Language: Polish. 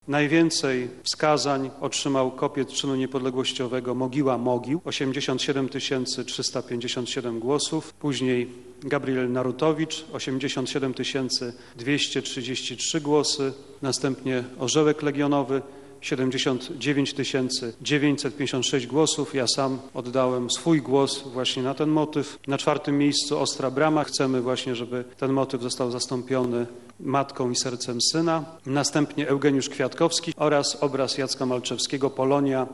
Najwięcej wskazań otrzymał kopiec czynu niepodległościowego Mogiła Mogił, 87 357 głosów. Później Gabriel Narutowicz, 87 233 głosy. Następnie Orzełek Legionowy, 79 956 głosów. Ja sam oddałem swój głos właśnie na ten motyw. Na 4. miejscu Ostra Brama. Chcemy właśnie, żeby ten motyw został zastąpiony Matką i Sercem Syna. Następnie Eugeniusz Kwiatkowski oraz obraz Jacka Malczewskiego Polonia